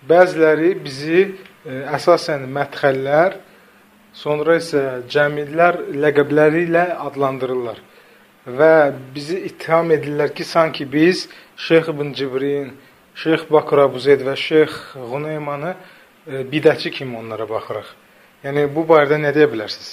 bəziləri bizi əsasən mədxəllər, sonra isə cəmillər ləqəbləri ilə adlandırırlar. Və bizi ittiham edirlər ki, sanki biz Şeyx İbn Cibrin, Şeyx Bakır Abu Zeyd və Şeyx Ğuneymanı bidətçi kimi onlara baxırıq. Yəni, bu barədə nə deyə bilərsiniz?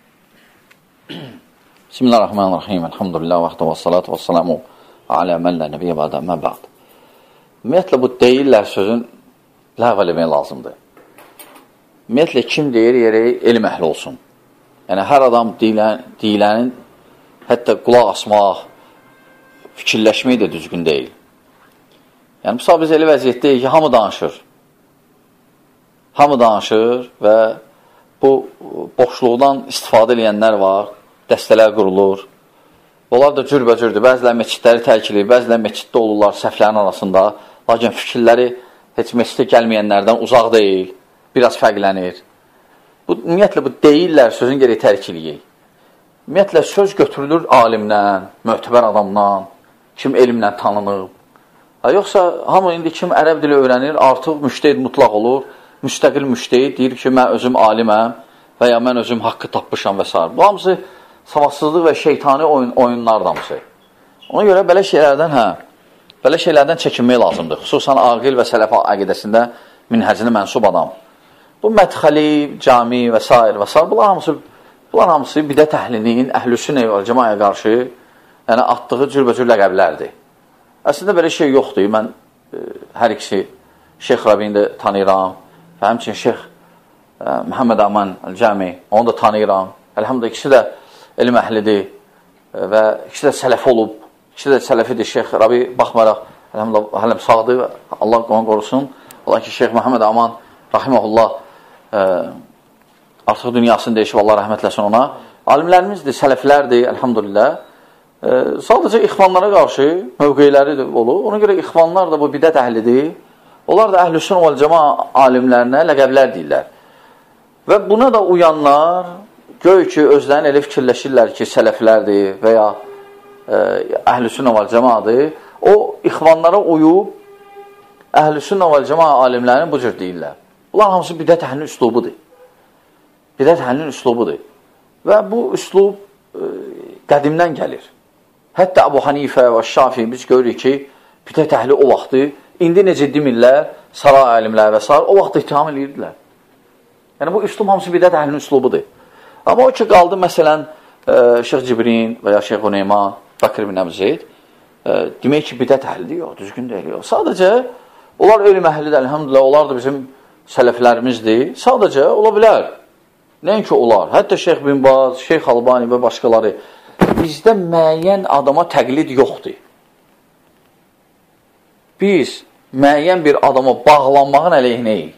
Bismillahirrahmanirrahim. Elhamdülillah və salatu və salamu alə mən lə nəbiyyə bədə mən bə'd. Ümumiyyətlə, bu deyirlər sözün ləğv eləmək lazımdır. Ümumiyyətlə, kim deyir, yeri elm əhli olsun. Yəni, hər adam deyilənin hətta qulaq asmaq, fikirləşmək də düzgün deyil. Yəni, misal biz elə vəziyyətdəyik ki, hamı danışır. Hamı danışır və bu boşluqdan istifadə edənlər var, dəstələr qurulur. Onlar da cürbəcürdür. Bəzilər məscidləri tərk edir, bəzilər məsciddə olurlar səhvlərin arasında. Lakin fikirləri heç məscidə gəlməyənlərdən uzaq deyil, biraz fərqlənir. Ümumiyyətlə, bu deyirlər sözün geri tərk eləyək. Ümumiyyətlə, söz götürülür alimdən, möhtəbər adamdan, kim elmlə tanınıb. Yoxsa, hamı indi kim ərəb dili öyrənir, artıq müştehid mutlaq olur, müstəqil müştehid deyir ki, mən özüm aliməm və ya mən özüm haqqı tapmışam və s. Bu hamısı savadsızlıq və şeytani oyunlar damısı. Ona görə belə şeylərdən çəkinmək lazımdır. Xüsusən aqil və sələf əqidəsində minhəcinə mənsub adam. Bu mədxəli, cami və s. Bunlar hamısı bidət əhlinin, əhlüsünə və cəmaya qarşı atdığı cürbəcür ləqəblərdir. Əslində belə şey yoxdur. Mən hər ikisi Şeyx Rabini də tanıyıram və həmçinin Şeyx Muhammed Aman Əl-Cami, onu da tanıyıram. Əlhamdülillah, ikisi də elm əhlidir və ikisi də sələfi olub. İkisi də sələfidir. Şeyx Rabi baxmaraq, əlhamdülillah, hələm sağdır. Allah onu qorusun. Ola ki, Şeyx Muhammed Aman, rahiməhullah, artıq dünyasını deyişib, Allah rəhmətləsin ona. Alimlərimizdir, sələflərdir, əlhamdülillah. Sadəcə ixvanlara qarşı mövqeyləri olur. Ona görə ixvanlar da bu bidət əhlidir. Onlar da əhlüsün və cəma alimlərinə ləqəblər deyirlər. Və buna da uyanlar göy ki, özlərini elə fikirləşirlər ki, sələflərdir və ya əhlüsün və cəmadır. O, ixvanlara uyub əhlüsün və cəma alimlərini bu cür deyirlər. Bunlar hamısı bidət əhlinin üslubudur. Bidət əhlinin üslubudur. Və bu üslub qədimdən gəlir. Hətta Əbu Hanifə və Şafi biz görürük ki, bidət əhli o vaxtı, indi necə demirlər, saray alimlər və s. o vaxt ittiham edirdilər. Yəni, bu üslub hamısı bidət əhlinin üslubudur. Amma o ki, qaldı, məsələn, Şeyx Cibrin və ya Şeyx Ğuneyman, Bakır ibn Əbu Zeyd, demək ki, bidət əhlidir, yox, düzgün deyil, yox. Sadəcə, onlar ölüm əhlidir, əlhamdülillah, onlar da bizim sələflərimizdir. Sadəcə, ola bilər. Nəinki onlar, hətta Şeyx Bin Baz, Şeyx Albani və başqaları, bizdə müəyyən adama təqlid yoxdur. Biz müəyyən bir adama bağlanmağın əleyhinəyik.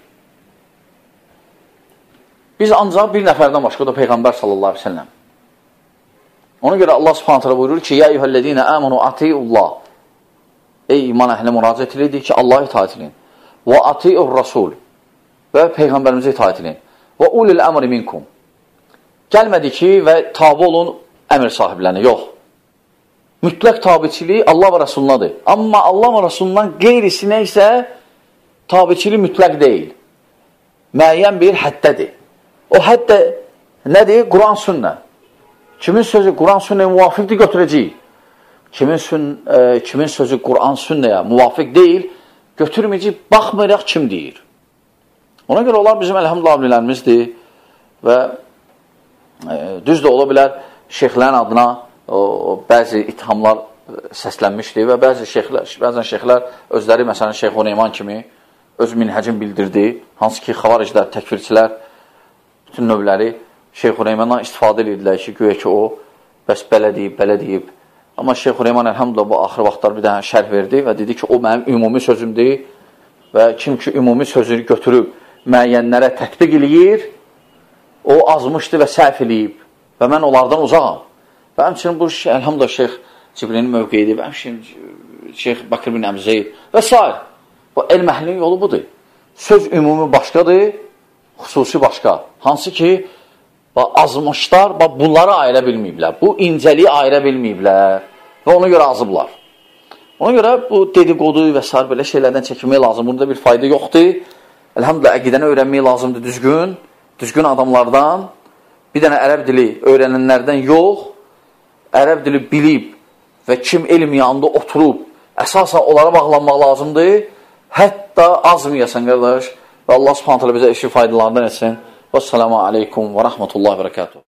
Biz ancaq bir nəfərdən başqa da Peyğəmbər sallallahu aleyhi ve sellem. Ona görə Allah subhanət hələ buyurur ki, Ya eyyuhəl-ləzīnə əmənu atiyullah. Ey iman əhli müraciət edilir ki, Allah'a itaat edin. Və atiyur rasul. Və Peyğəmbərimizə itaat edin. Və ulil əmri minkum. Gəlmədi ki, və tabi olun əmr sahiblərinə, yox. Mütləq tabiçiliyi Allah və Rəsulundadır. Amma Allah və Rəsulundan qeyrisinə isə tabiçiliyi mütləq deyil. Müəyyən bir həddədir. O həddə nədir? Quran sünnə. Kimin sözü Quran sünnəyə müvafiqdir, götürəcəyik. Kimin sözü Quran sünnəyə müvafiq deyil, götürməyəcək, baxmayaraq kim deyir. Ona görə onlar bizim əlhamdülillah abilərimizdir və düz də ola bilər şeyxlərin adına bəzi ithamlar səslənmişdir və bəzən şeyxlər özləri, məsələn, Şeyx Ğuneyman kimi öz minhəcin bildirdi, hansı ki, xavariclər, təkfirçilər, bütün növləri Şeyx Ğuneymandan istifadə edirlər ki, güya ki, o bəs belə deyib. Amma Şeyx Ğuneyman əlhamdülillah bu axır vaxtlar bir dənə şərh verdi və dedi ki, o mənim ümumi sözümdür və kim ki, ümumi sözünü götürüb müəyyənlərə tətbiq eləyir, o azmışdır və səhv eləyib və mən onlardan uzağam. Və həmçinin bu, əlhamdülillah, Şeyx Cibrinin mövqeyidir və həmçinin Şeyx Bakır ibn Əbu Zeyd və s. Bu, elm əhlinin yolu budur. Söz ümumi başqadır, xüsusi başqa. Hansı ki, azmışlar, bunları ayıra bilməyiblər. Bu incəliyi ayıra bilməyiblər və ona görə azıblar. Ona görə bu dedikodu və s. belə şeylərdən çəkinmək lazım. Bunda bir fayda yoxdur. Elhamdülillah, əqidəni öyrənmək lazımdır düzgün adamlardan, bir dənə ərəb dili öyrənənlərdən yox, ərəb dili bilib və kim elm yanında oturub, əsasən onlara bağlanmaq lazımdır, hətta azmıyəsən, qardaş, və Allah subhanət hələ bizə işi faydalarından etsin. Vəssalamu aleykum və rəhmətullahi və bərəkatuhu.